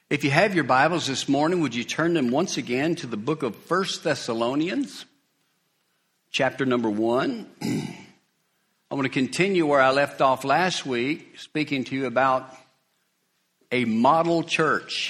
If you have your Bibles this morning, would you turn them once again to the book of 1 Thessalonians, chapter number 1. I want to continue where I left off last week, speaking to you about a model church.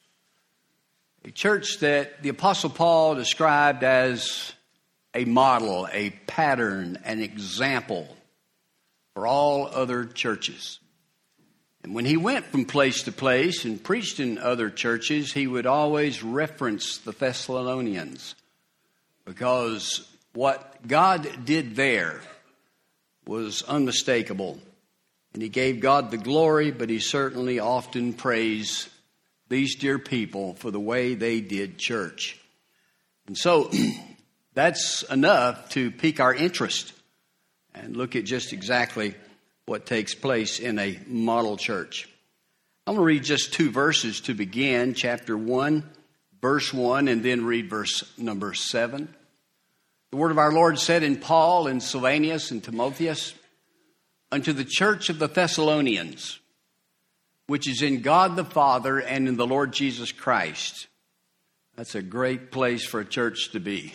A church that the Apostle Paul described as a model, a pattern, an example for all other churches. And when he went from place to place and preached in other churches, he would always reference the Thessalonians, because what God did there was unmistakable. And he gave God the glory, but he certainly often praised these dear people for the way they did church. And so that's enough to pique our interest and look at just exactly what takes place in a model church. I'm going to read just 2 verses to begin, chapter 1, verse 1, and then read verse number 7. The word of our Lord said in Paul and Silvanus and Timotheus, unto the church of the Thessalonians, which is in God the Father and in the Lord Jesus Christ. That's a great place for a church to be.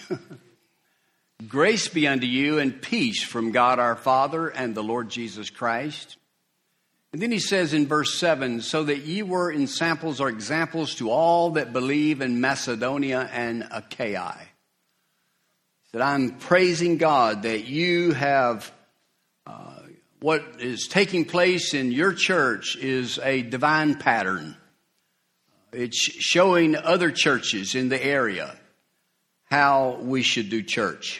Grace be unto you and peace from God our Father and the Lord Jesus Christ. And then he says in verse 7, so that ye were in samples or examples to all that believe in Macedonia and Achaia. That I'm praising God that you have, what is taking place in your church is a divine pattern. It's showing other churches in the area how we should do church.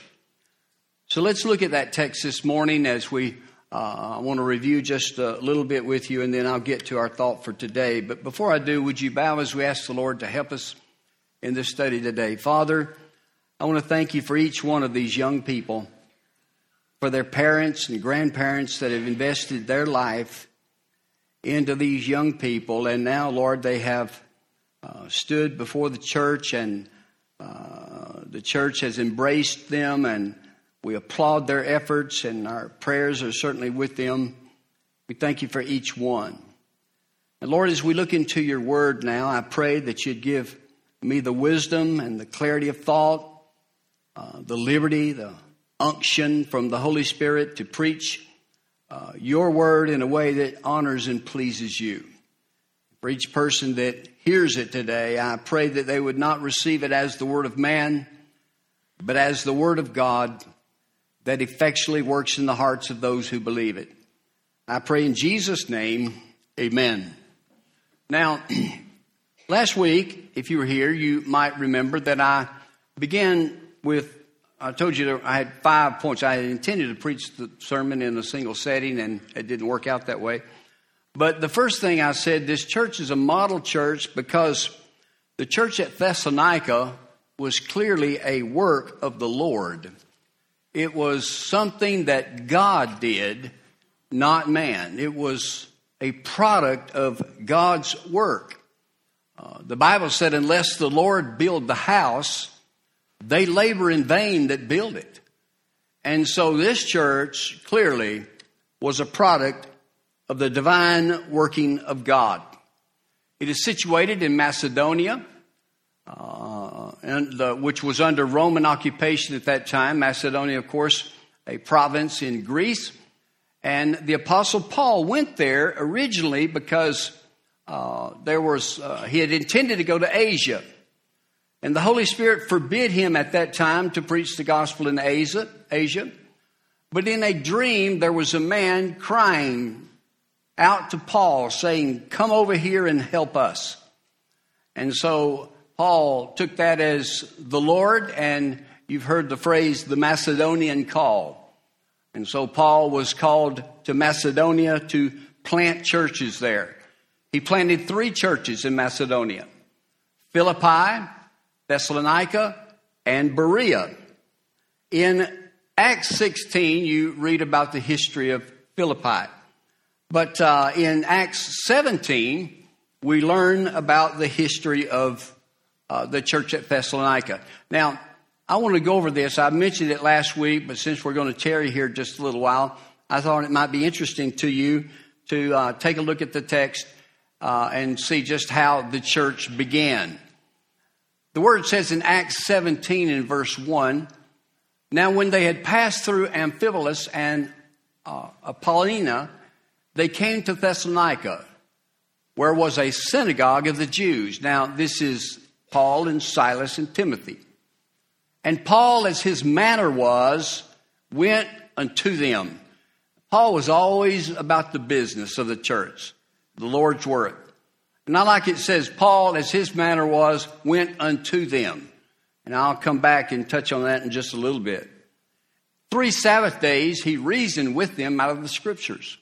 So let's look at that text this morning as I want to review just a little bit with you, and then I'll get to our thought for today. But before I do, would you bow as we ask the Lord to help us in this study today? Father, I want to thank you for each one of these young people, for their parents and grandparents that have invested their life into these young people. And now, Lord, they have stood before the church, and the church has embraced them, and we applaud their efforts, and our prayers are certainly with them. We thank you for each one. And Lord, as we look into your word now, I pray that you'd give me the wisdom and the clarity of thought, the liberty, the unction from the Holy Spirit to preach your word in a way that honors and pleases you. For each person that hears it today, I pray that they would not receive it as the word of man, but as the word of God that effectually works in the hearts of those who believe it. I pray in Jesus' name, amen. Now, last week, if you were here, you might remember that I began with, I told you I had 5 points. I had intended to preach the sermon in a single setting, and it didn't work out that way. But the first thing I said, this church is a model church because the church at Thessalonica was clearly a work of the Lord. It was something that God did, not man. It was a product of God's work. The Bible said, unless the Lord build the house, they labor in vain that build it. And so this church clearly was a product of the divine working of God. It is situated in Macedonia, which was under Roman occupation at that time. Macedonia, of course, a province in Greece. And the Apostle Paul went there originally because he had intended to go to Asia. And the Holy Spirit forbid him at that time to preach the gospel in Asia. But in a dream, there was a man crying out to Paul saying, come over here and help us. And so Paul took that as the Lord, and you've heard the phrase, the Macedonian call. And so Paul was called to Macedonia to plant churches there. He planted 3 churches in Macedonia: Philippi, Thessalonica, and Berea. In Acts 16, you read about the history of Philippi. But in Acts 17, we learn about the history of the church at Thessalonica. Now, I want to go over this. I mentioned it last week, but since we're going to tarry here just a little while, I thought it might be interesting to you to take a look at the text. and see just how the church began. The word says in Acts 17 in verse 1, "Now when they had passed through Amphipolis and Apollonia, they came to Thessalonica, where was a synagogue of the Jews." Now this is Paul and Silas and Timothy. "And Paul, as his manner was, went unto them." Paul was always about the business of the church, the Lord's work. And I like it says, Paul, as his manner was, went unto them. And I'll come back and touch on that in just a little bit. 3 Sabbath days, he reasoned with them out of the Scriptures.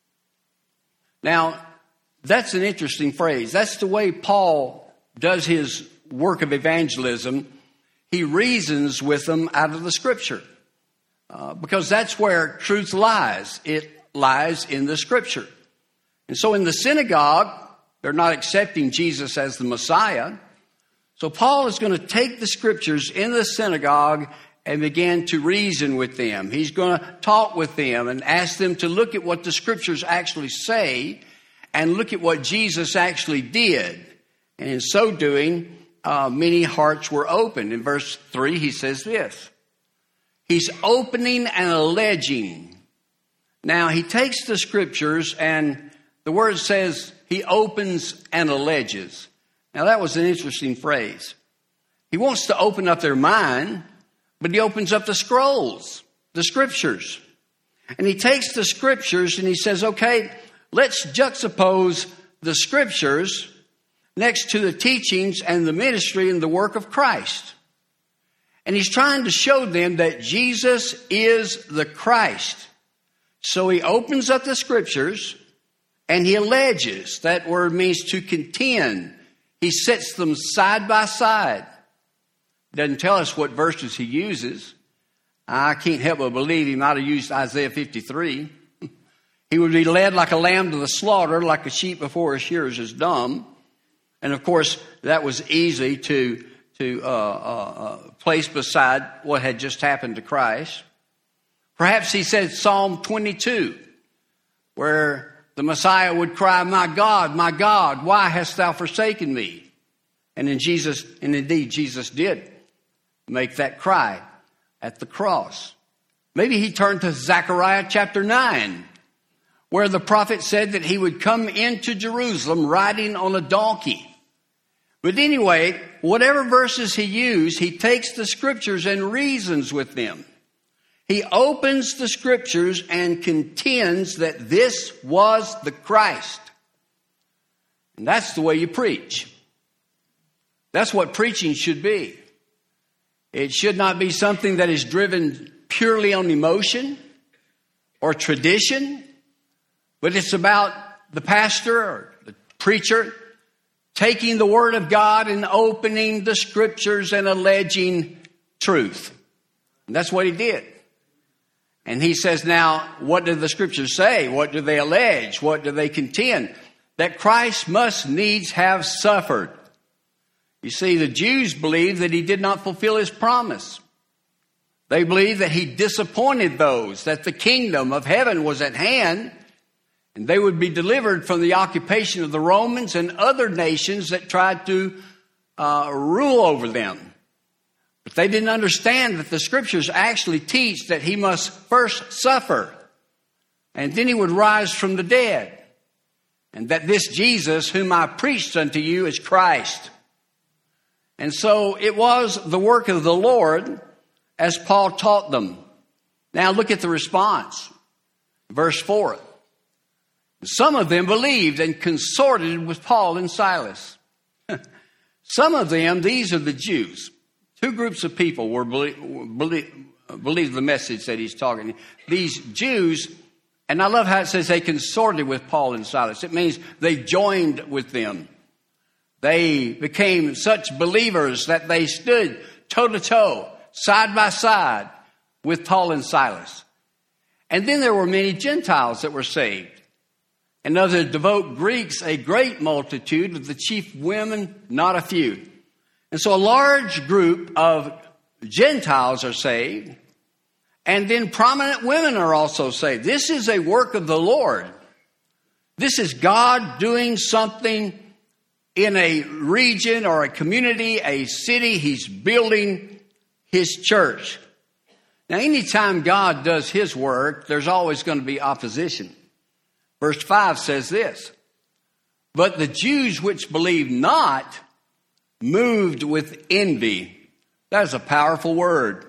Now, that's an interesting phrase. That's the way Paul does his work of evangelism. He reasons with them out of the Scripture. Because that's where truth lies. It lies in the Scripture. And so in the synagogue, they're not accepting Jesus as the Messiah. So Paul is going to take the Scriptures in the synagogue and begin to reason with them. He's going to talk with them and ask them to look at what the Scriptures actually say and look at what Jesus actually did. And in so doing, many hearts were opened. In verse 3, he says this. He's opening and alleging. Now, he takes the Scriptures and the word says he opens and alleges. Now, that was an interesting phrase. He wants to open up their mind, but he opens up the scrolls, the Scriptures. And he takes the Scriptures and he says, okay, let's juxtapose the Scriptures next to the teachings and the ministry and the work of Christ. And he's trying to show them that Jesus is the Christ. So he opens up the Scriptures and he alleges. That word means to contend. He sets them side by side. Doesn't tell us what verses he uses. I can't help but believe he might have used Isaiah 53. He would be led like a lamb to the slaughter, like a sheep before his shearers is dumb. And of course, that was easy to place beside what had just happened to Christ. Perhaps he said Psalm 22, where the Messiah would cry, my God, why hast thou forsaken me? And indeed Jesus did make that cry at the cross. Maybe he turned to Zechariah chapter 9, where the prophet said that he would come into Jerusalem riding on a donkey. But anyway, whatever verses he used, he takes the Scriptures and reasons with them. He opens the Scriptures and contends that this was the Christ. And that's the way you preach. That's what preaching should be. It should not be something that is driven purely on emotion or tradition, but it's about the pastor or the preacher taking the Word of God and opening the Scriptures and alleging truth. And that's what he did. And he says, now, what do the Scriptures say? What do they allege? What do they contend? That Christ must needs have suffered. You see, the Jews believed that he did not fulfill his promise. They believed that he disappointed those, that the kingdom of heaven was at hand, and they would be delivered from the occupation of the Romans and other nations that tried to rule over them. But they didn't understand that the Scriptures actually teach that he must first suffer, and then he would rise from the dead. And that this Jesus whom I preached unto you is Christ. And so it was the work of the Lord as Paul taught them. Now look at the response. Verse 4. Some of them believed and consorted with Paul and Silas. Some of them, these are the Jews. Two groups of people believed the message that he's talking. These Jews, and I love how it says they consorted with Paul and Silas. It means they joined with them. They became such believers that they stood toe to toe, side by side with Paul and Silas. And then there were many Gentiles that were saved. And of the devout Greeks, a great multitude, of the chief women, not a few. And so a large group of Gentiles are saved. And then prominent women are also saved. This is a work of the Lord. This is God doing something in a region or a community, a city. He's building His church. Now, anytime God does His work, there's always going to be opposition. Verse 5 says this, "But the Jews which believed not moved with envy." That is a powerful word.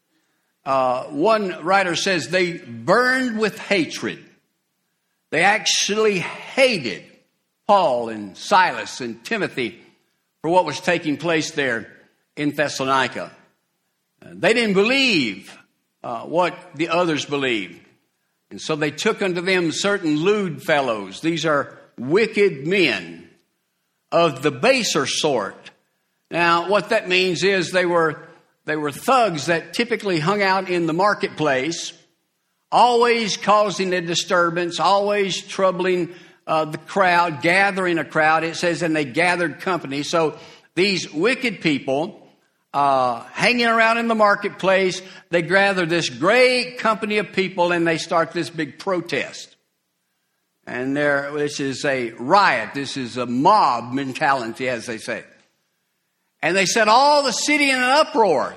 One writer says they burned with hatred. They actually hated Paul and Silas and Timothy for what was taking place there in Thessalonica. They didn't believe what the others believed. And so they took unto them certain lewd fellows. These are wicked men of the baser sort. Now, what that means is they were thugs that typically hung out in the marketplace, always causing a disturbance, always troubling the crowd, gathering a crowd. It says, and they gathered company. So these wicked people, hanging around in the marketplace, they gather this great company of people and they start this big protest. And this is a riot. This is a mob mentality, as they say. And they set all the city in an uproar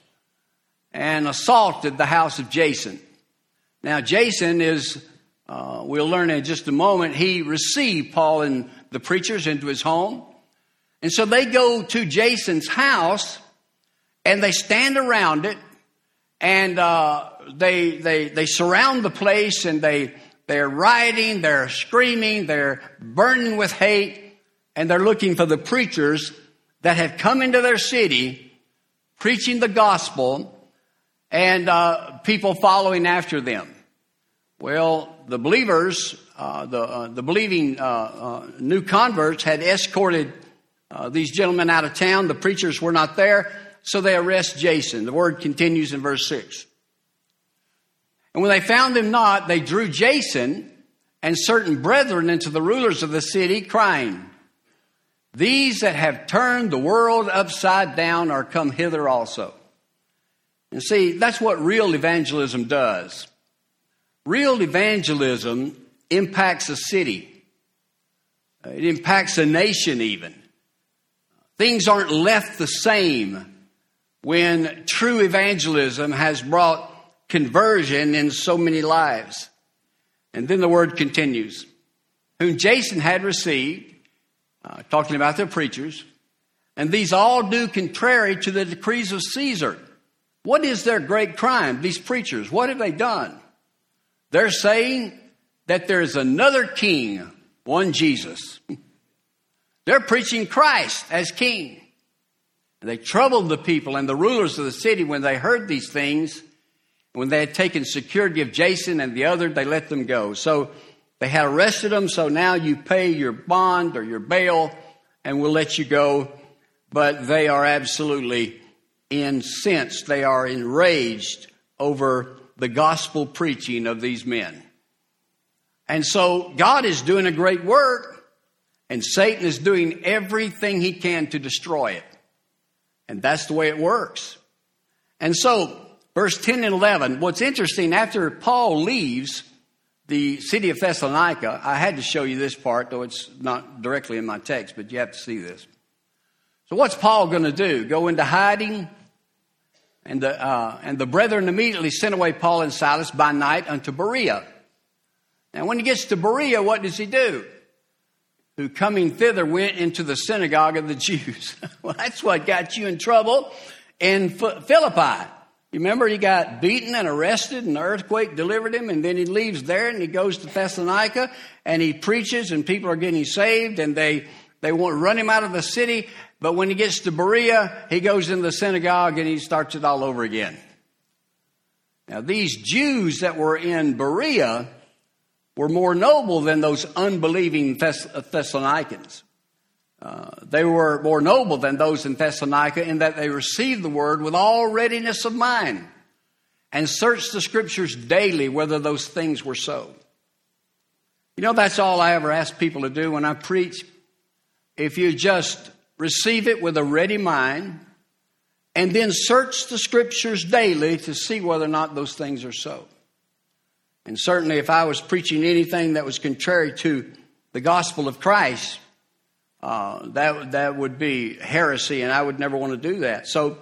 and assaulted the house of Jason. Now, Jason is, we'll learn in just a moment, he received Paul and the preachers into his home. And so they go to Jason's house and they stand around it and they surround the place and they're rioting, they're screaming, they're burning with hate, and they're looking for the preachers that have come into their city preaching the gospel and people following after them. Well, the believers, the believing new converts had escorted these gentlemen out of town. The preachers were not there, so they arrest Jason. The word continues in verse 6. And when they found him not, they drew Jason and certain brethren into the rulers of the city, crying, "These that have turned the world upside down are come hither also." And see, that's what real evangelism does. Real evangelism impacts a city. It impacts a nation even. Things aren't left the same when true evangelism has brought conversion in so many lives. And then the word continues, "Whom Jason had received," talking about their preachers, "and these all do contrary to the decrees of Caesar." What is their great crime? These preachers, what have they done? They're saying that there is another king, one Jesus. They're preaching Christ as king. And they troubled the people and the rulers of the city when they heard these things. When they had taken security of Jason and the other, they let them go. So they had arrested them. So now you pay your bond or your bail and we'll let you go. But they are absolutely incensed. They are enraged over the gospel preaching of these men. And so God is doing a great work and Satan is doing everything he can to destroy it. And that's the way it works. And so verse 10 and 11, what's interesting, after Paul leaves the city of Thessalonica, I had to show you this part, though it's not directly in my text, but you have to see this. So what's Paul going to do? Go into hiding? And the brethren immediately sent away Paul and Silas by night unto Berea. Now when he gets to Berea, what does he do? Who coming thither went into the synagogue of the Jews. Well, that's what got you in trouble in Philippi. You remember he got beaten and arrested and the earthquake delivered him, and then he leaves there and he goes to Thessalonica and he preaches and people are getting saved and they want to run him out of the city. But when he gets to Berea, he goes in the synagogue and he starts it all over again. Now these Jews that were in Berea were more noble than those unbelieving Thessalonians. They were more noble than those in Thessalonica in that they received the word with all readiness of mind and searched the scriptures daily whether those things were so. You know, that's all I ever ask people to do when I preach. If you just receive it with a ready mind and then search the scriptures daily to see whether or not those things are so. And certainly if I was preaching anything that was contrary to the gospel of Christ, that would be heresy, and I would never want to do that. So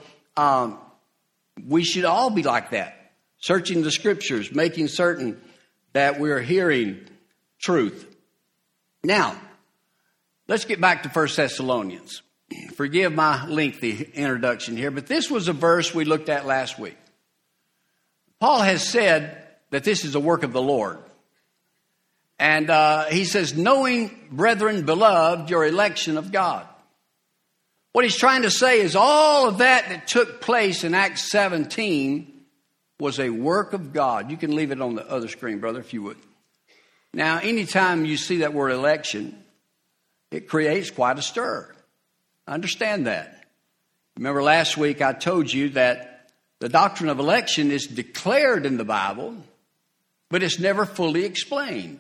we should all be like that, searching the scriptures, making certain that we're hearing truth. Now, let's get back to 1 Thessalonians. Forgive my lengthy introduction here, but this was a verse we looked at last week. Paul has said that this is a work of the Lord. And he says, knowing, brethren, beloved, your election of God. What he's trying to say is all of that took place in Acts 17 was a work of God. You can leave it on the other screen, brother, if you would. Now, anytime you see that word election, it creates quite a stir. I understand that. Remember last week I told you that the doctrine of election is declared in the Bible, but it's never fully explained.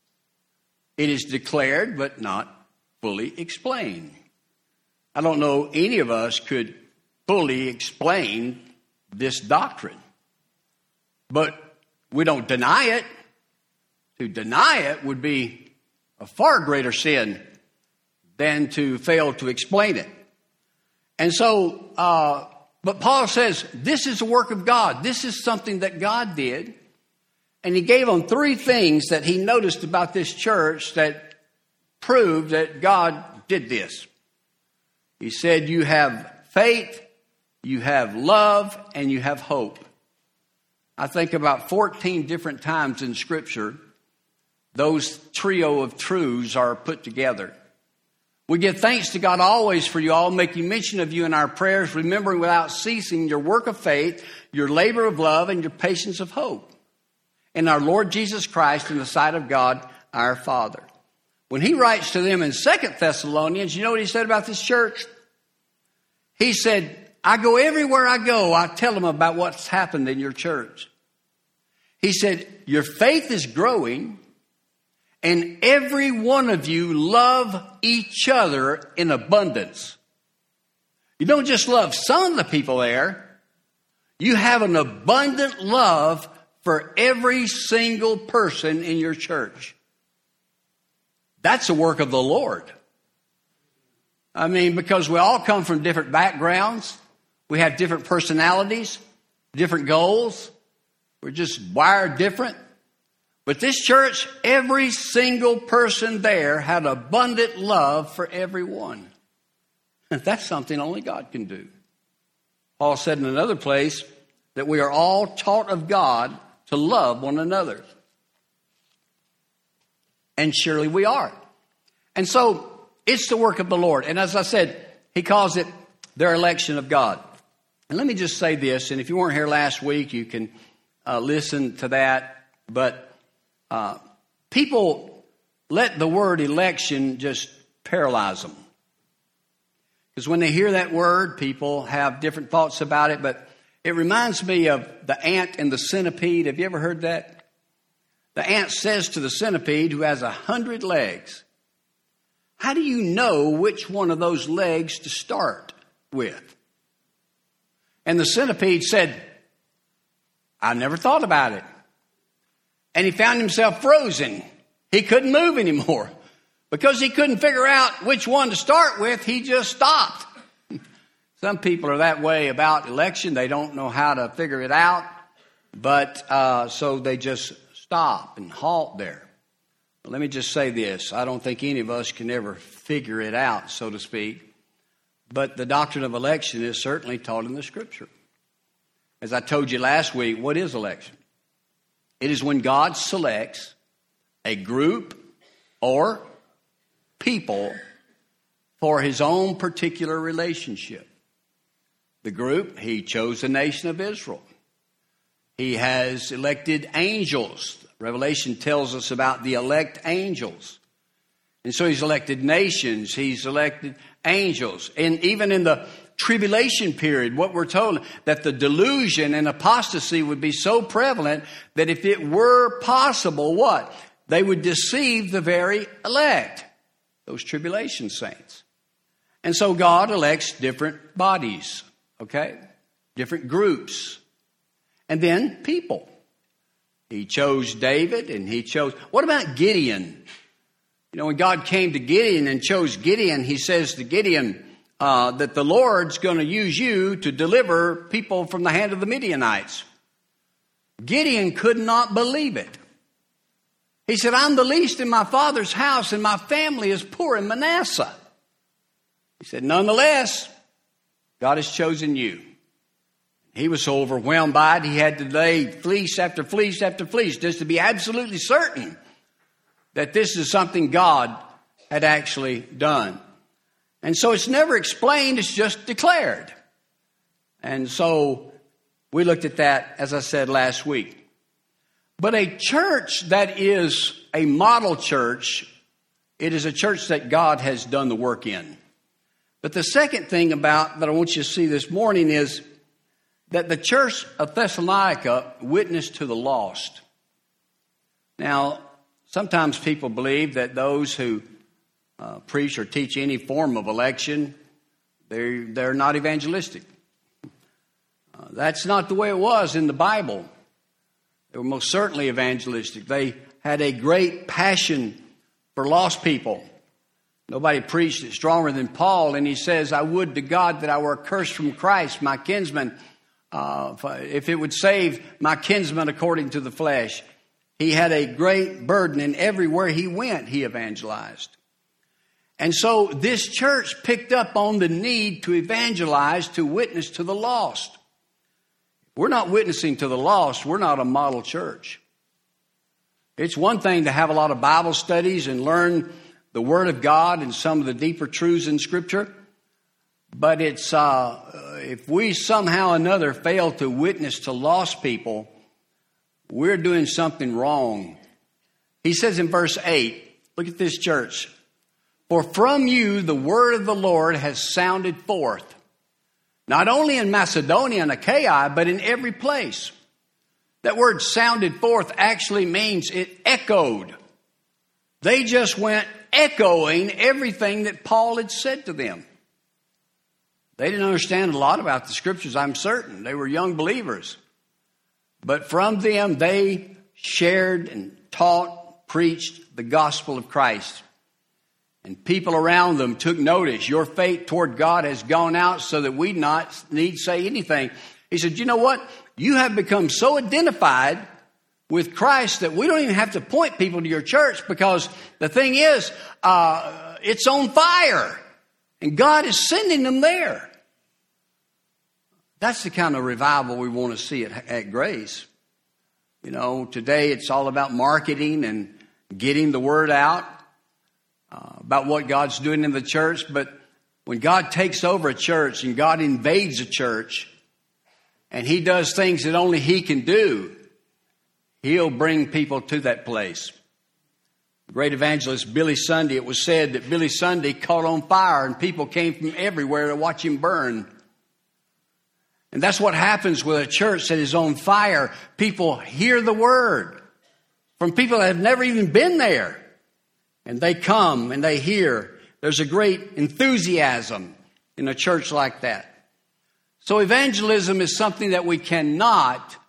It is declared, but not fully explained. I don't know any of us could fully explain this doctrine. But we don't deny it. To deny it would be a far greater sin than to fail to explain it. And so, but Paul says, this is a work of God. This is something that God did. And he gave them 3 things that he noticed about this church that proved that God did this. He said, you have faith, you have love, and you have hope. I think about 14 different times in Scripture, those trio of truths are put together. We give thanks to God always for you all, making mention of you in our prayers, remembering without ceasing your work of faith, your labor of love, and your patience of hope in our Lord Jesus Christ in the sight of God, our Father. When he writes to them in 2 Thessalonians, you know what he said about this church? He said, I go everywhere I go, I tell them about what's happened in your church. He said, your faith is growing, and every one of you love each other in abundance. You don't just love some of the people there. You have an abundant love for every single person in your church. That's a work of the Lord. I mean, because we all come from different backgrounds. We have different personalities, different goals. We're just wired different. But this church, every single person there had abundant love for everyone. That's something only God can do. Paul said in another place that we are all taught of God to love one another. And surely we are. And so it's the work of the Lord. And as I said, he calls it their election of God. And let me just say this, and if you weren't here last week, you can listen to that. But people let the word election just paralyze them. Because when they hear that word, people have different thoughts about it. But it reminds me of the ant and the centipede. Have you ever heard that? The ant says to the centipede, who has 100 legs, how do you know which one of those legs to start with? And the centipede said, I never thought about it. And he found himself frozen. He couldn't move anymore. Because he couldn't figure out which one to start with, he just stopped. Some people are that way about election. They don't know how to figure it out. But so they just stop and halt there. But let me just say this. I don't think any of us can ever figure it out, so to speak. But the doctrine of election is certainly taught in the Scripture. As I told you last week, what is election? It is when God selects a group or people for his own particular relationship. The group, he chose the nation of Israel. He has elected angels. Revelation tells us about the elect angels. And so he's elected nations. He's elected angels. And even in the tribulation period, what we're told, that the delusion and apostasy would be so prevalent that if it were possible, what? They would deceive the very elect, those tribulation saints. And so God elects different bodies, okay? Different groups. And then people. He chose David and he chose... What about Gideon? You know, when God came to Gideon and chose Gideon, he says to Gideon that the Lord's going to use you to deliver people from the hand of the Midianites. Gideon could not believe it. He said, I'm the least in my father's house, and my family is poor in Manasseh. He said, nonetheless, God has chosen you. He was so overwhelmed by it, he had to lay fleece after fleece after fleece just to be absolutely certain that this is something God had actually done. And so it's never explained, it's just declared. And so we looked at that, as I said last week. But a church that is a model church, it is a church that God has done the work in. But the second thing that I want you to see this morning is that the church of Thessalonica witnessed to the lost. Now, sometimes people believe that those who preach or teach any form of election, they're not evangelistic. That's not the way it was in the Bible. They were most certainly evangelistic. They had a great passion for lost people. Nobody preached it stronger than Paul, and he says, I would to God that I were accursed from Christ, my kinsman, if it would save my kinsman according to the flesh. He had a great burden, and everywhere he went, he evangelized. And so this church picked up on the need to evangelize, to witness to the lost. We're not witnessing to the lost. We're not a model church. It's one thing to have a lot of Bible studies and learn the Word of God and some of the deeper truths in Scripture. But it's if we somehow or another fail to witness to lost people, we're doing something wrong. He says in verse 8, look at this, church. For from you the word of the Lord has sounded forth, not only in Macedonia and Achaia, but in every place. That word sounded forth actually means it echoed. They just went echoing everything that Paul had said to them. They didn't understand a lot about the Scriptures, I'm certain. They were young believers. But from them, they shared and taught, preached the gospel of Christ. And people around them took notice. Your faith toward God has gone out so that we not need say anything. He said, you know what? You have become so identified with Christ that we don't even have to point people to your church, because the thing is, it's on fire. And God is sending them there. That's the kind of revival we want to see at Grace. You know, today it's all about marketing and getting the word out about what God's doing in the church. But when God takes over a church and God invades a church and He does things that only He can do, He'll bring people to that place. Great evangelist Billy Sunday, it was said that Billy Sunday caught on fire and people came from everywhere to watch him burn. And that's what happens with a church that is on fire. People hear the word from people that have never even been there. And they come and they hear. There's a great enthusiasm in a church like that. So evangelism is something that we cannot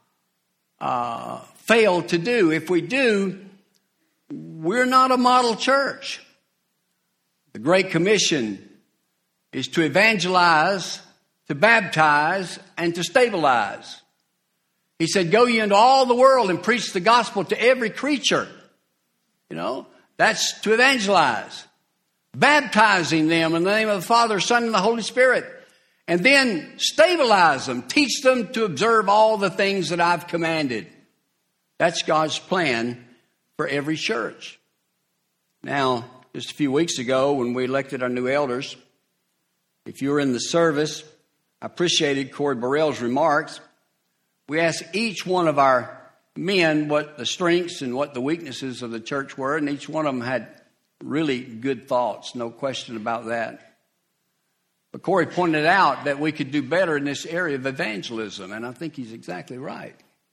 fail to do. If we do, we're not a model church. The Great Commission is to evangelize, to baptize, and to stabilize. He said, go ye into all the world and preach the gospel to every creature. You know, that's to evangelize. Baptizing them in the name of the Father, Son, and the Holy Spirit. And then stabilize them. Teach them to observe all the things that I've commanded. That's God's plan for every church. Now, just a few weeks ago when we elected our new elders, if you were in the service, I appreciated Corey Burrell's remarks. We asked each one of our men what the strengths and what the weaknesses of the church were, and each one of them had really good thoughts, no question about that. But Corey pointed out that we could do better in this area of evangelism, and I think he's exactly right.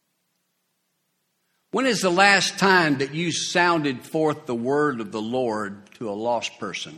When is the last time that you sounded forth the word of the Lord to a lost person?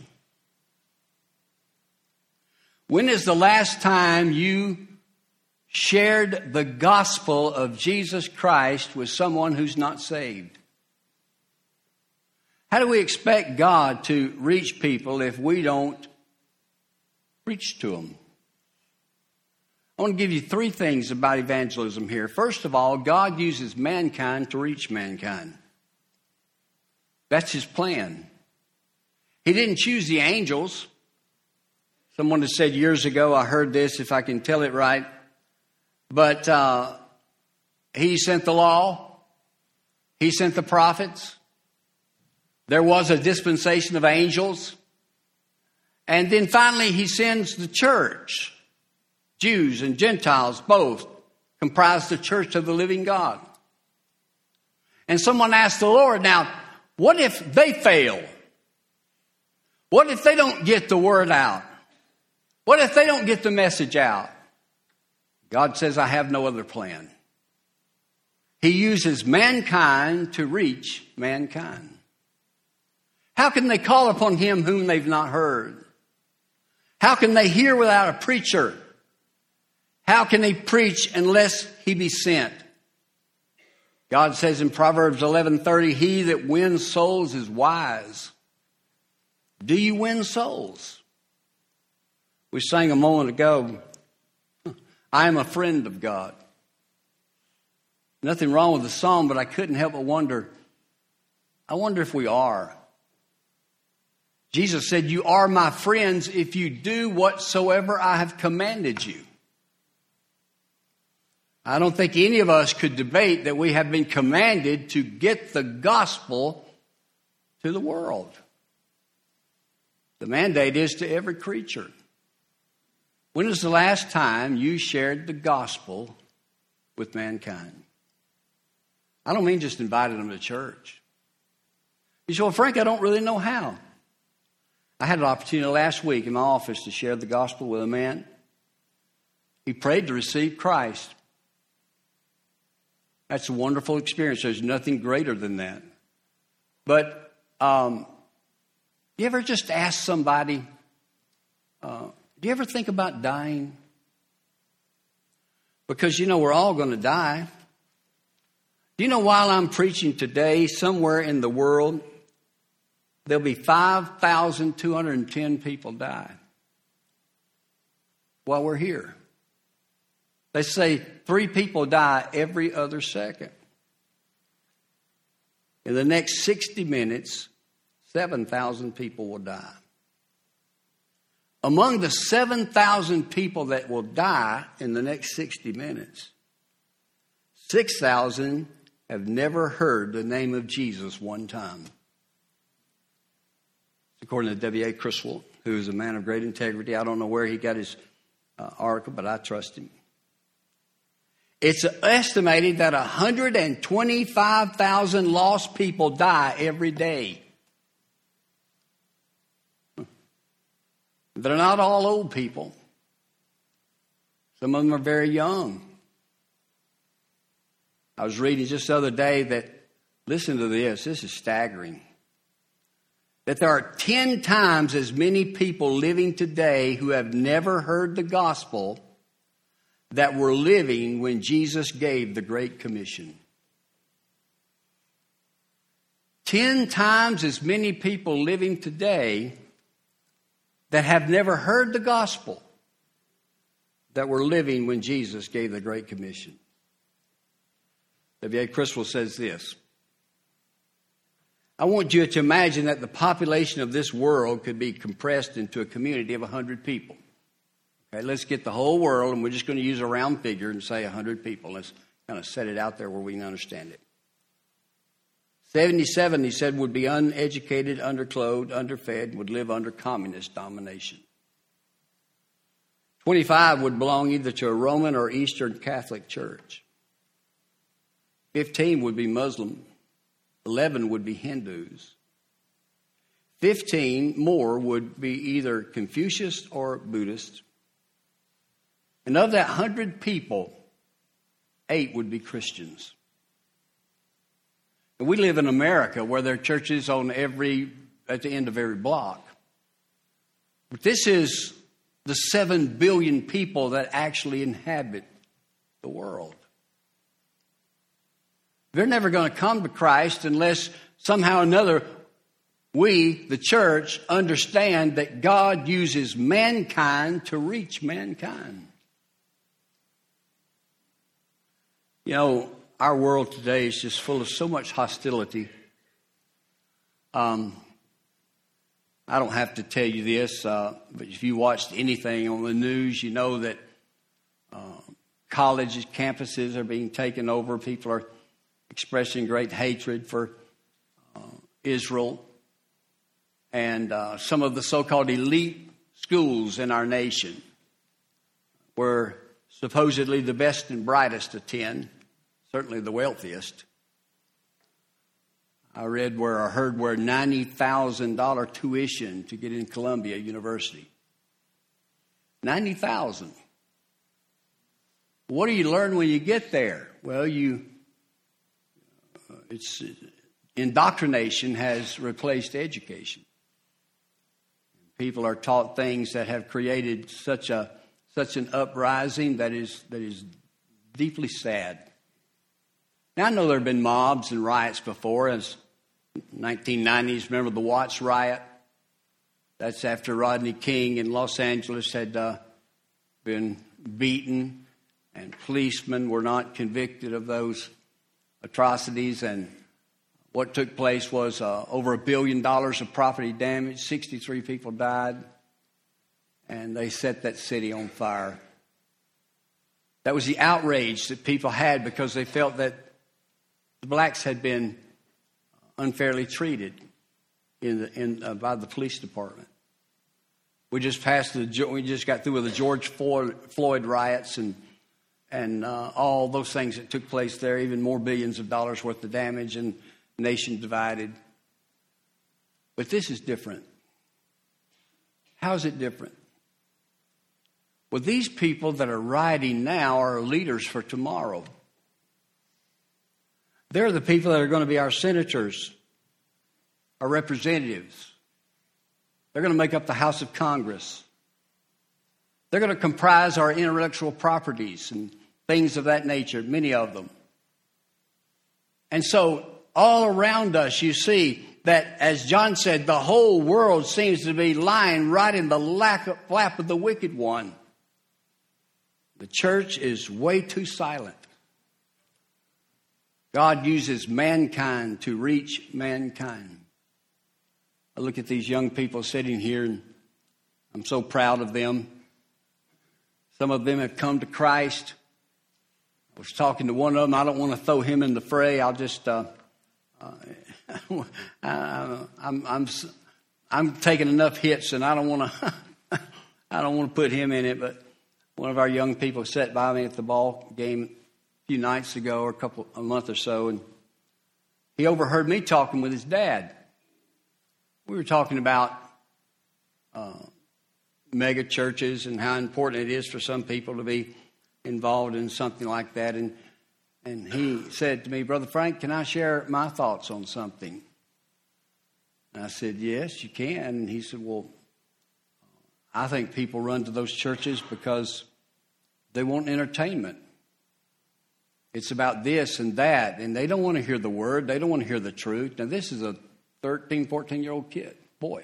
When is the last time you shared the gospel of Jesus Christ with someone who's not saved? How do we expect God to reach people if we don't preach to them? I want to give you three things about evangelism here. First of all, God uses mankind to reach mankind. That's his plan. He didn't choose the angels. Someone has said years ago, I heard this, if I can tell it right, but he sent the law. He sent the prophets. There was a dispensation of angels. And then finally he sends the church. Jews and Gentiles both comprise the church of the living God. And someone asked the Lord, now, what if they fail? What if they don't get the word out? What if they don't get the message out? God says, I have no other plan. He uses mankind to reach mankind. How can they call upon him whom they've not heard? How can they hear without a preacher? How can he preach unless he be sent? God says in Proverbs 11:30, he that wins souls is wise. Do you win souls? We sang a moment ago, I am a friend of God. Nothing wrong with the song, but I couldn't help but wonder, I wonder if we are. Jesus said, you are my friends if you do whatsoever I have commanded you. I don't think any of us could debate that we have been commanded to get the gospel to the world. The mandate is to every creature. When was the last time you shared the gospel with mankind? I don't mean just invited them to church. You say, well, Frank, I don't really know how. I had an opportunity last week in my office to share the gospel with a man. He prayed to receive Christ. That's a wonderful experience. There's nothing greater than that. But you ever just ask somebody, do you ever think about dying? Because, we're all going to die. Do you know while I'm preaching today, somewhere in the world, there'll be 5,210 people die while we're here. They say 3 people die every other second. In the next 60 minutes, 7,000 people will die. Among the 7,000 people that will die in the next 60 minutes, 6,000 have never heard the name of Jesus one time. According to W.A. Criswell, who is a man of great integrity. I don't know where he got his article, but I trust him. It's estimated that 125,000 lost people die every day. They're not all old people. Some of them are very young. I was reading just the other day that, listen to this, this is staggering, that there are 10 times as many people living today who have never heard the gospel that were living when Jesus gave the Great Commission. 10 times as many people living today that have never heard the gospel that were living when Jesus gave the Great Commission. W.A. Criswell says this: I want you to imagine that the population of this world could be compressed into a community of 100 people. Okay, let's get the whole world, and we're just going to use a round figure and say 100 people. Let's kind of set it out there where we can understand it. 77, he said, would be uneducated, underclothed, underfed, would live under communist domination. 25 would belong either to a Roman or Eastern Catholic church. 15 would be Muslim. 11 would be Hindus. 15 more would be either Confucius or Buddhist. And of that 100 people, 8 would be Christians. And we live in America where there are churches at the end of every block. But this is the 7 billion people that actually inhabit the world. They're never going to come to Christ unless somehow or another we, the church, understand that God uses mankind to reach mankind. You know, our world today is just full of so much hostility. I don't have to tell you this, but if you watched anything on the news, you know that colleges, campuses are being taken over. People are expressing great hatred for Israel. And some of the so-called elite schools in our nation, where supposedly the best and brightest attend, certainly the wealthiest. I heard where $90,000 tuition to get in Columbia University. $90,000. What do you learn when you get there? Well, indoctrination has replaced education. People are taught things that have created such an uprising that is deeply sad. Now, I know there have been mobs and riots before. As 1990s, remember the Watts riot? That's after Rodney King in Los Angeles had been beaten, and policemen were not convicted of those atrocities. And what took place was over $1 billion of property damage. 63 people died, and they set that city on fire. That was the outrage that people had because they felt that the blacks had been unfairly treated by the police department. We just got through with the George Floyd riots and all those things that took place there. Even more billions of dollars worth of damage and nation divided. But this is different. How is it different? Well, these people that are rioting now are leaders for tomorrow. They're the people that are going to be our senators, our representatives. They're going to make up the House of Congress. They're going to comprise our intellectual properties and things of that nature, many of them. And so all around us, you see that, as John said, the whole world seems to be lying right in the lap of the wicked one. The church is way too silent. God uses mankind to reach mankind. I look at these young people sitting here, and I'm so proud of them. Some of them have come to Christ. I was talking to one of them. I don't want to throw him in the fray. I'll just, I'm taking enough hits, and I don't want to put him in it. But one of our young people sat by me at the ball game a few nights ago, or a month or so, and he overheard me talking with his dad. We were talking about mega churches and how important it is for some people to be involved in something like that. And he said to me, "Brother Frank, can I share my thoughts on something?" And I said, "Yes, you can." And he said, "Well, I think people run to those churches because they want entertainment. It's about this and that, and they don't want to hear the word. They don't want to hear the truth." Now, this is a 13, 14-year-old boy.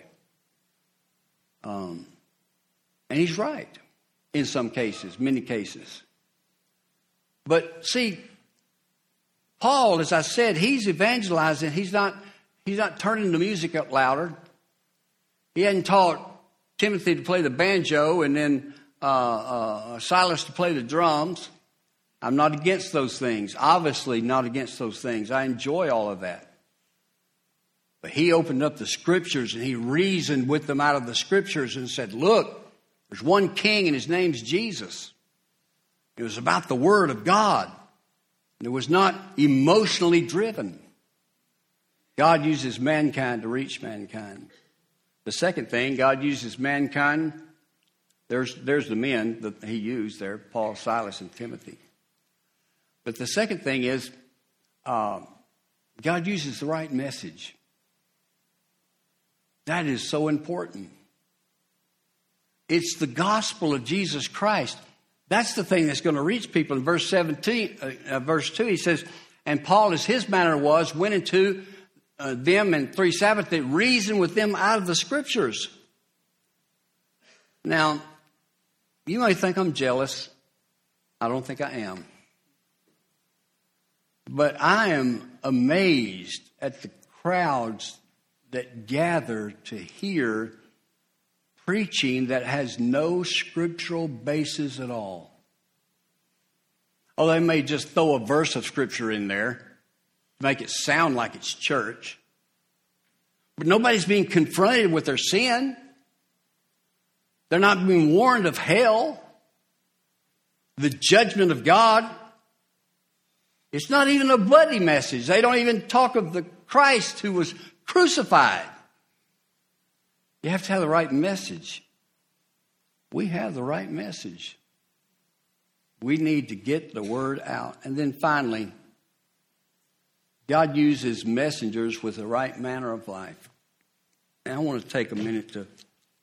And he's right in some cases, many cases. But see, Paul, as I said, he's evangelizing. He's not turning the music up louder. He hadn't taught Timothy to play the banjo and then Silas to play the drums. I'm not against those things. Obviously not against those things. I enjoy all of that. But he opened up the scriptures and he reasoned with them out of the scriptures and said, "Look, there's one king and his name's Jesus." It was about the word of God. It was not emotionally driven. God uses mankind to reach mankind. The second thing, God uses mankind. There's the men that he used there, Paul, Silas, and Timothy. But the second thing is God uses the right message. That is so important. It's the gospel of Jesus Christ. That's the thing that's going to reach people. In verse 2, he says, "And Paul, as his manner was, went into them and 3 Sabbaths that reason with them out of the Scriptures. Now, you may think I'm jealous. I don't think I am. But I am amazed at the crowds that gather to hear preaching that has no scriptural basis at all. Oh, they may just throw a verse of Scripture in there to make it sound like it's church. But nobody's being confronted with their sin. They're not being warned of hell, the judgment of God. It's not even a bloody message. They don't even talk of the Christ who was crucified. You have to have the right message. We have the right message. We need to get the word out. And then finally, God uses messengers with the right manner of life. And I want to take a minute to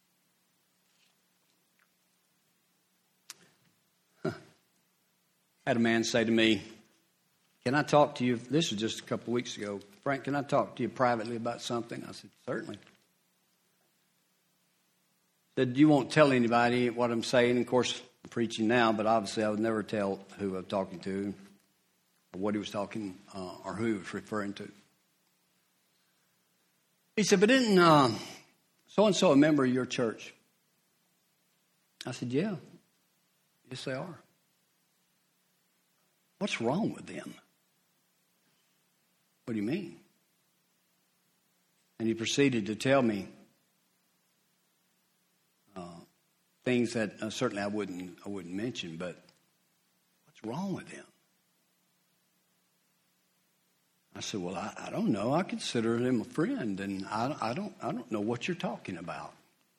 I had a man say to me, "Can I talk to you?" This was just a couple of weeks ago. "Frank, can I talk to you privately about something?" I said, "Certainly." He said, "You won't tell anybody what I'm saying." Of course, I'm preaching now, but obviously I would never tell who I'm talking to or what he was talking or who he was referring to. He said, "But isn't so-and-so a member of your church?" I said, "Yeah. Yes, they are." "What's wrong with them?" "What do you mean?" And he proceeded to tell me things that certainly I wouldn't mention, but what's wrong with them? I said, "Well, I don't know. I consider him a friend, and I don't know what you're talking about."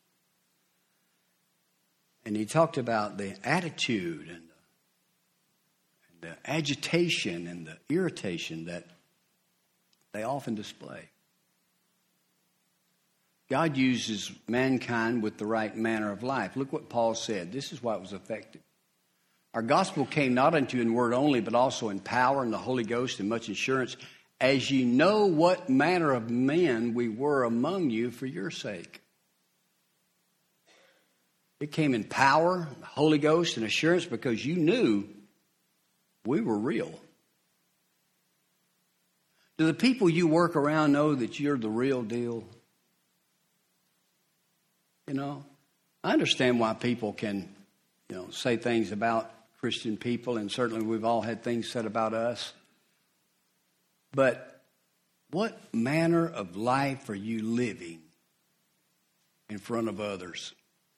And he talked about the attitude and the agitation and the irritation that they often display. God uses mankind with the right manner of life. Look what Paul said. This is why it was effective. "Our gospel came not unto you in word only, but also in power and the Holy Ghost and much assurance, as ye know what manner of men we were among you for your sake." It came in power, the Holy Ghost, and assurance because you knew we were real. Do the people you work around know that you're the real deal? You know, I understand why people can, say things about Christian people, and certainly we've all had things said about us. But what manner of life are you living in front of others?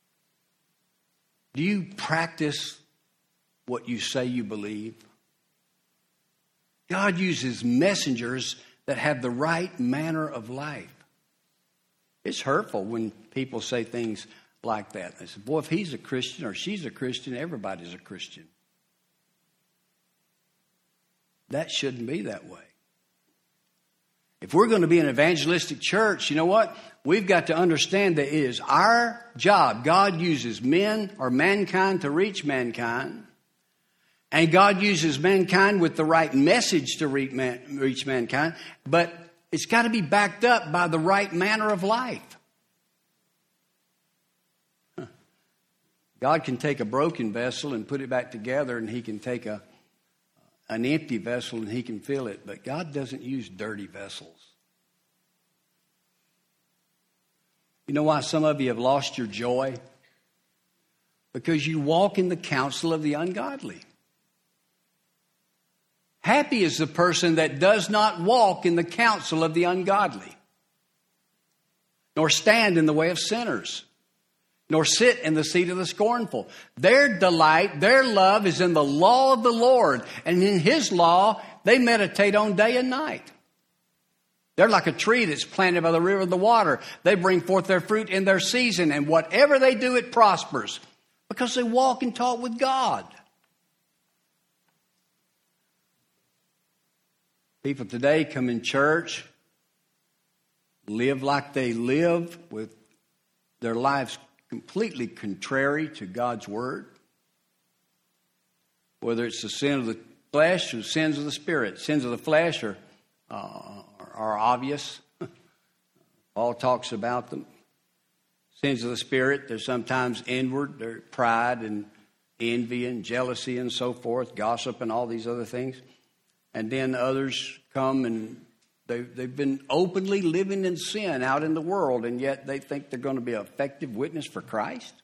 Do you practice what you say you believe? God uses messengers that have the right manner of life. It's hurtful when people say things like that. They say, "Boy, if he's a Christian or she's a Christian, everybody's a Christian." That shouldn't be that way. If we're going to be an evangelistic church, you know what? We've got to understand that it is our job. God uses men or mankind to reach mankind. And God uses mankind with the right message to reach mankind. But it's got to be backed up by the right manner of life. God can take a broken vessel and put it back together, and he can take an empty vessel and he can fill it. But God doesn't use dirty vessels. You know why some of you have lost your joy? Because you walk in the counsel of the ungodly. Happy is the person that does not walk in the counsel of the ungodly, nor stand in the way of sinners, nor sit in the seat of the scornful. Their delight, their love is in the law of the Lord, and in his law they meditate on day and night. They're like a tree that's planted by the river of the water. They bring forth their fruit in their season, and whatever they do, it prospers, because they walk and talk with God. People today come in church, live like they live, with their lives completely contrary to God's word. Whether it's the sin of the flesh or the sins of the spirit. Sins of the flesh are obvious. Paul talks about them. Sins of the Spirit, they're sometimes inward. They're pride and envy and jealousy and so forth, gossip and all these other things. And then others come and they've been openly living in sin out in the world, and yet they think they're going to be an effective witness for Christ.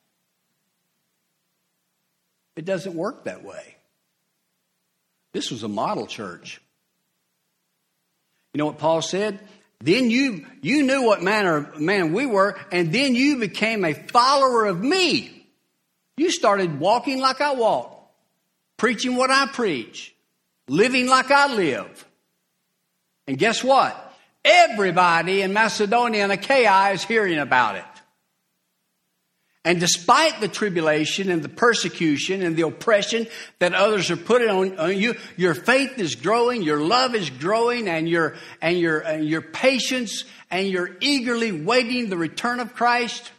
It doesn't work that way. This was a model church. You know what Paul said? Then you knew what manner of man we were, and then you became a follower of me. You started walking like I walk, preaching what I preach, living like I live. And guess what? Everybody in Macedonia and Achaia is hearing about it. And despite the tribulation and the persecution and the oppression that others are putting on you, your faith is growing, your love is growing, and your patience, and you're eagerly waiting the return of Christ.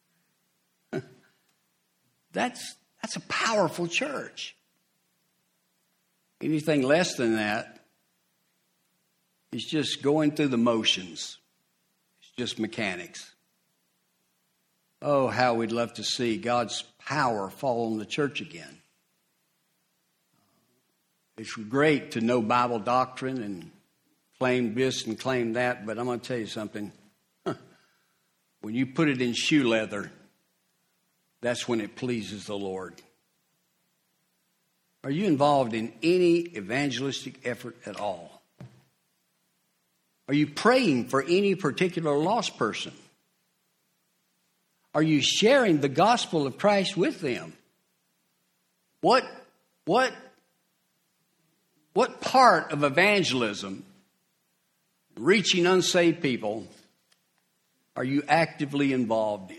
That's a powerful church. Anything less than that is just going through the motions. It's just mechanics. Oh, how we'd love to see God's power fall on the church again. It's great to know Bible doctrine and claim this and claim that, but I'm going to tell you something. When you put it in shoe leather, that's when it pleases the Lord. Are you involved in any evangelistic effort at all? Are you praying for any particular lost person? Are you sharing the gospel of Christ with them? What part of evangelism, reaching unsaved people, are you actively involved in?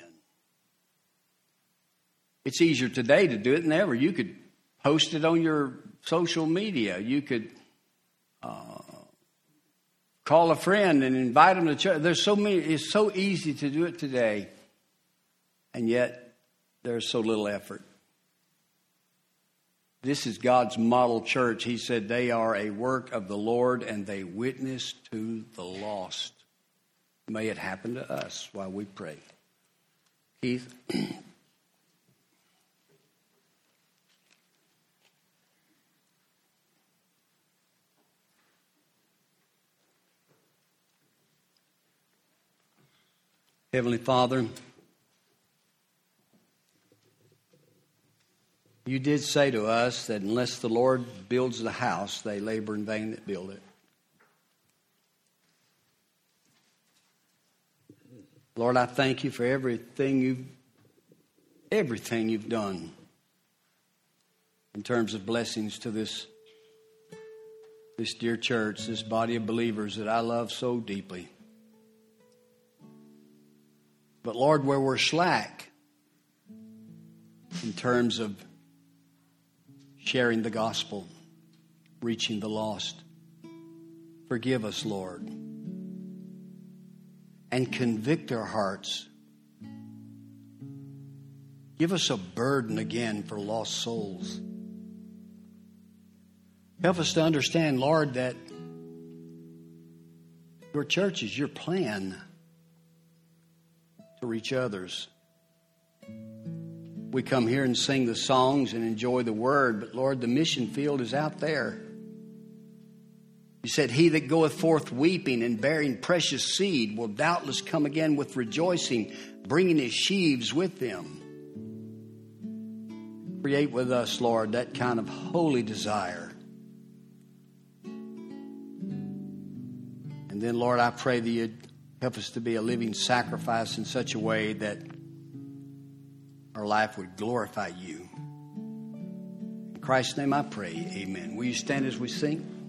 It's easier today to do it than ever. You could post it on your social media. You could call a friend and invite them to church. There's so many. It's so easy to do it today, and yet there's so little effort. This is God's model church. He said they are a work of the Lord, and they witness to the lost. May it happen to us while we pray. Keith. Heavenly Father, you did say to us that unless the Lord builds the house, they labor in vain that build it. Lord, I thank you for everything you've done in terms of blessings to this dear church, this body of believers that I love so deeply. But Lord, where we're slack in terms of sharing the gospel, reaching the lost, forgive us, Lord, and convict our hearts. Give us a burden again for lost souls. Help us to understand, Lord, that your church is your plan to reach others. We come here and sing the songs and enjoy the word, but Lord, the mission field is out there. You said, he that goeth forth weeping and bearing precious seed will doubtless come again with rejoicing, bringing his sheaves with them. Create with us, Lord, that kind of holy desire. And then, Lord, I pray that you'd help us to be a living sacrifice in such a way that our life would glorify you. In Christ's name I pray, amen. Will you stand as we sing?